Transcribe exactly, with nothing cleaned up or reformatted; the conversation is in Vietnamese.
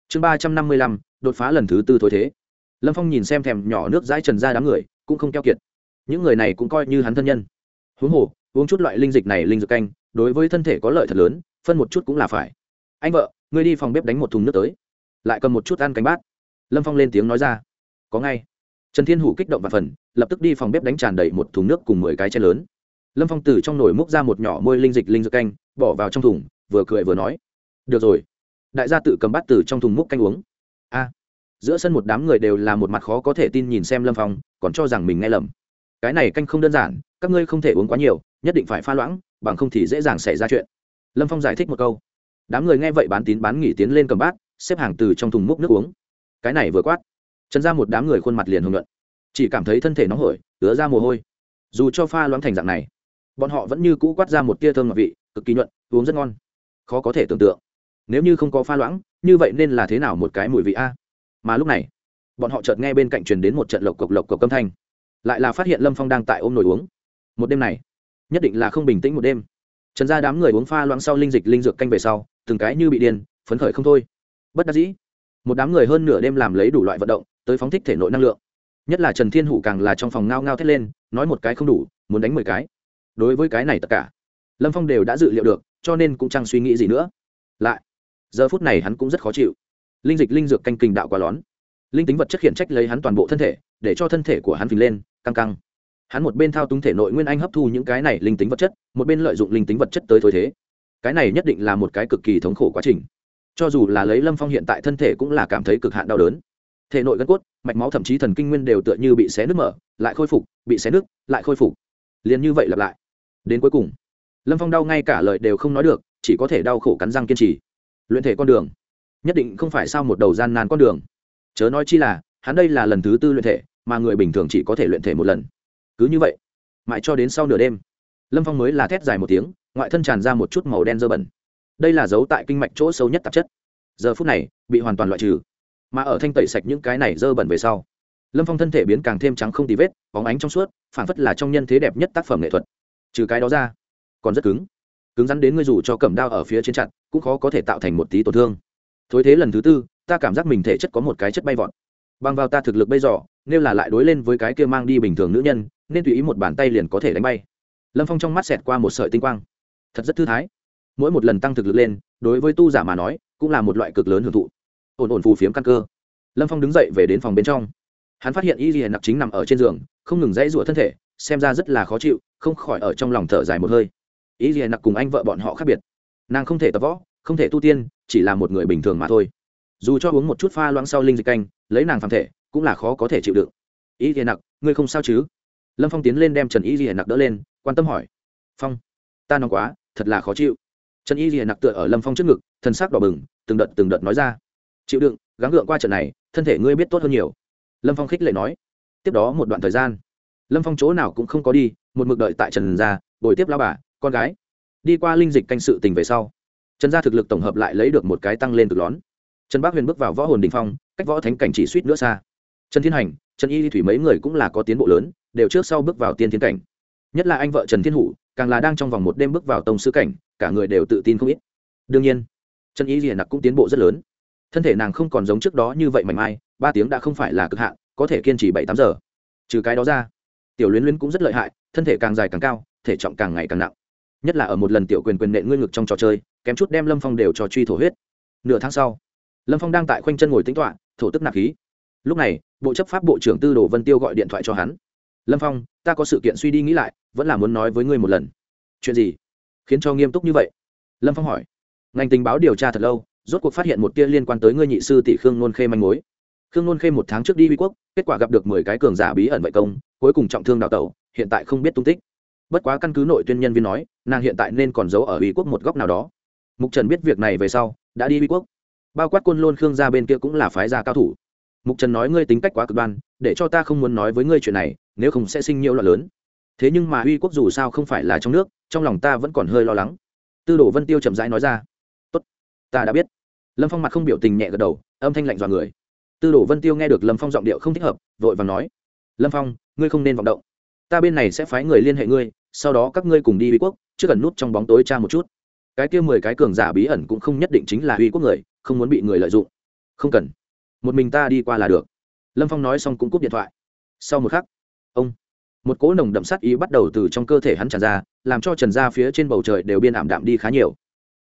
chương ba trăm năm mươi lăm đột phá lần thứ tư thối thế. Lâm Phong nhìn xem thèm nhỏ nước dãi trần ra đám người cũng không keo kiệt, những người này cũng coi như hắn thân nhân. Huống hồ uống chút loại linh dịch này linh dược canh đối với thân thể có lợi thật lớn, phân một chút cũng là phải. Anh vợ, ngươi đi phòng bếp đánh một thùng nước tới, lại cầm một chút ăn canh bát. Lâm Phong lên tiếng nói ra. Có ngay. Trần Thiên Hủ kích động và phần, lập tức đi phòng bếp đánh tràn đầy một thùng nước cùng mười cái chén lớn. Lâm Phong từ trong nồi múc ra một nhỏ môi linh dịch linh dược canh, bỏ vào trong thùng, vừa cười vừa nói: được rồi. Đại gia tự cầm bát từ trong thùng múc canh uống. A. Giữa sân một đám người đều là một mặt khó có thể tin nhìn xem Lâm Phong, còn cho rằng mình nghe lầm. Cái này canh không đơn giản, các ngươi không thể uống quá nhiều, nhất định phải pha loãng, bằng không thì dễ dàng xảy ra chuyện. Lâm Phong giải thích một câu. Đám người nghe vậy bán tín bán nghi tiến lên cầm bát, xếp hàng từ trong thùng múc nước uống. Cái này vừa quát, Trần ra một đám người khuôn mặt liền hồng nhuận, chỉ cảm thấy thân thể nóng hổi, ứa ra mồ hôi. Dù cho pha loãng thành dạng này, bọn họ vẫn như cũ quát ra một tia thơm ngọt vị, cực kỳ nhuận, uống rất ngon. Khó có thể tưởng tượng, nếu như không có pha loãng, như vậy nên là thế nào một cái mùi vị a. Mà lúc này, bọn họ chợt nghe bên cạnh truyền đến một trận lộc cộc lộc cộc âm thanh, lại là phát hiện Lâm Phong đang tại ôm nồi uống. Một đêm này, nhất định là không bình tĩnh một đêm. Trần ra đám người uống pha loãng sau linh dịch linh dược canh về sau, từng cái như bị điên, phấn khởi không thôi. Bất đắc dĩ, một đám người hơn nửa đêm làm lấy đủ loại vận động, tới phóng thích thể nội năng lượng. Nhất là Trần Thiên Hủ càng là trong phòng ngao ngao thét lên, nói một cái không đủ, muốn đánh mười cái. Đối với cái này tất cả, Lâm Phong đều đã dự liệu được, cho nên cũng chẳng suy nghĩ gì nữa. Lại, giờ phút này hắn cũng rất khó chịu. Linh dịch linh dược canh kình đạo quá lón, linh tính vật chất khiển trách lấy hắn toàn bộ thân thể, để cho thân thể của hắn phình lên, căng căng. Hắn một bên thao túng thể nội nguyên anh hấp thu những cái này linh tính vật chất, một bên lợi dụng linh tính vật chất tới thối thế. Cái này nhất định là một cái cực kỳ thống khổ quá trình. Cho dù là lấy Lâm Phong hiện tại thân thể cũng là cảm thấy cực hạn đau đớn. Thể nội gân cốt, mạch máu thậm chí thần kinh nguyên đều tựa như bị xé nứt mở, lại khôi phục, bị xé nứt, lại khôi phục. Liền như vậy lặp lại. Đến cuối cùng, Lâm Phong đau ngay cả lời đều không nói được, chỉ có thể đau khổ cắn răng kiên trì. Luyện thể con đường, nhất định không phải sao một đầu gian nan con đường. Chớ nói chi là, hắn đây là lần thứ tư luyện thể, mà người bình thường chỉ có thể luyện thể một lần. Cứ như vậy, mãi cho đến sau nửa đêm, Lâm Phong mới là thét dài một tiếng, ngoại thân tràn ra một chút màu đen dơ bẩn. Đây là dấu tại kinh mạch chỗ sâu nhất tạp chất. Giờ phút này, bị hoàn toàn loại trừ. Mà ở thanh tẩy sạch những cái này dơ bẩn về sau, Lâm Phong thân thể biến càng thêm trắng không tì vết, bóng ánh trong suốt, phảng phất là trong nhân thế đẹp nhất tác phẩm nghệ thuật. Trừ cái đó ra, còn rất cứng. Cứng rắn đến ngươi dù cho cầm đao ở phía trên chặt, cũng khó có thể tạo thành một tí tổn thương. Thối thế lần thứ tư, ta cảm giác mình thể chất có một cái chất bay vọt. Bằng vào ta thực lực bây giờ, nếu là lại đối lên với cái kia mang đi bình thường nữ nhân, nên tùy ý một bàn tay liền có thể đánh bay. Lâm Phong trong mắt xẹt qua một sợi tinh quang, thật rất thư thái. Mỗi một lần tăng thực lực lên, đối với tu giả mà nói, cũng là một loại cực lớn hưởng thụ. Ổn ổn phù phiếm căn cơ. Lâm Phong đứng dậy về đến phòng bên trong. Hắn phát hiện Y Liễu Nặc chính nằm ở trên giường, không ngừng dãy rủa thân thể, xem ra rất là khó chịu, không khỏi ở trong lòng thở dài một hơi. Y Liễu Nặc cùng anh vợ bọn họ khác biệt, nàng không thể tập võ, không thể tu tiên, chỉ là một người bình thường mà thôi. Dù cho uống một chút pha loãng sau linh dịch canh, lấy nàng phàm thể, cũng là khó có thể chịu đựng. Y Liễu Nặc, ngươi không sao chứ? Lâm Phong tiến lên đem Trần Y Liễu Nặc đỡ lên, quan tâm hỏi. Phong, ta nóng quá, thật là khó chịu. Trần Y Liễu Nặc tựa ở Lâm Phong trước ngực, thân xác đỏ bừng, từng đợt từng đợt nói ra. Chịu đựng, gắng gượng qua trận này, thân thể ngươi biết tốt hơn nhiều. Lâm Phong khích lệ nói. Tiếp đó một đoạn thời gian, Lâm Phong chỗ nào cũng không có đi, một mực đợi tại Trần gia, bồi tiếp lão bà, con gái. Đi qua linh dịch canh sự tình về sau, Trần gia thực lực tổng hợp lại lấy được một cái tăng lên cực lớn. Trần Bác Huyền bước vào võ hồn đỉnh phong, cách võ thánh cảnh chỉ suýt nữa xa. Trần Thiên Hành, Trần Y Ly Thủy mấy người cũng là có tiến bộ lớn, đều trước sau bước vào tiên thiên cảnh. Nhất là anh vợ Trần Thiên Hủ, càng là đang trong vòng một đêm bước vào tông sư cảnh, cả người đều tự tin không ít. Đương nhiên, Trần Y Ly Nặc cũng tiến bộ rất lớn. Thân thể nàng không còn giống trước đó như vậy mảnh mai, ba tiếng đã không phải là cực hạn, có thể kiên trì bảy tám giờ. Trừ cái đó ra, Tiểu Luyến Luyến cũng rất lợi hại, thân thể càng dài càng cao, thể trọng càng ngày càng nặng. Nhất là ở một lần tiểu quyền quyền nện ngươi ngực trong trò chơi, kém chút đem Lâm Phong đều cho truy thổ huyết. Nửa tháng sau, Lâm Phong đang tại khoanh chân ngồi tĩnh tọa, thổ tức nạp khí. Lúc này, bộ chấp pháp bộ trưởng Tư Đồ Vân Tiêu gọi điện thoại cho hắn. Lâm Phong, ta có sự kiện suy đi nghĩ lại, vẫn là muốn nói với ngươi một lần. Chuyện gì khiến cho nghiêm túc như vậy? Lâm Phong hỏi. Ngành tình báo điều tra thật lâu, rốt cuộc phát hiện một tia liên quan tới ngươi nhị sư tỷ Khương Nôn Khê manh mối. Khương Nôn Khê một tháng trước đi Huy Quốc, kết quả gặp được mười cái cường giả bí ẩn vậy công, cuối cùng trọng thương đào tẩu, hiện tại không biết tung tích. Bất quá căn cứ nội tuyên nhân viên nói, nàng hiện tại nên còn giấu ở Huy Quốc một góc nào đó. Mục Trần biết việc này về sau, đã đi Huy Quốc. Bao quát Côn Lôn Khương gia bên kia cũng là phái gia cao thủ. Mục Trần nói ngươi tính cách quá cực đoan, để cho ta không muốn nói với ngươi chuyện này, nếu không sẽ sinh nhiễu loạn lớn. Thế nhưng mà Huy Quốc dù sao không phải là trong nước, trong lòng ta vẫn còn hơi lo lắng. Tư Đồ Vân Tiêu chậm rãi nói ra. Tốt, ta đã biết. Lâm Phong mặt không biểu tình nhẹ gật đầu, âm thanh lạnh dọa người. Tư Đồ Vân Tiêu nghe được Lâm Phong giọng điệu không thích hợp, vội vàng nói. Lâm Phong, ngươi không nên vọng động. Ta bên này sẽ phái người liên hệ ngươi, sau đó các ngươi cùng đi Huy Quốc, chứ cần nút trong bóng tối tra một chút. Cái kia mười cái cường giả bí ẩn cũng không nhất định chính là Huy Quốc người, không muốn bị người lợi dụng. không cần, một mình ta đi qua là được. Lâm Phong nói xong cũng cúp điện thoại. Sau một khắc, ông một cỗ nồng đậm sát ý bắt đầu từ trong cơ thể hắn tràn ra, làm cho trần gia phía trên bầu trời đều biên ảm đạm đi khá nhiều.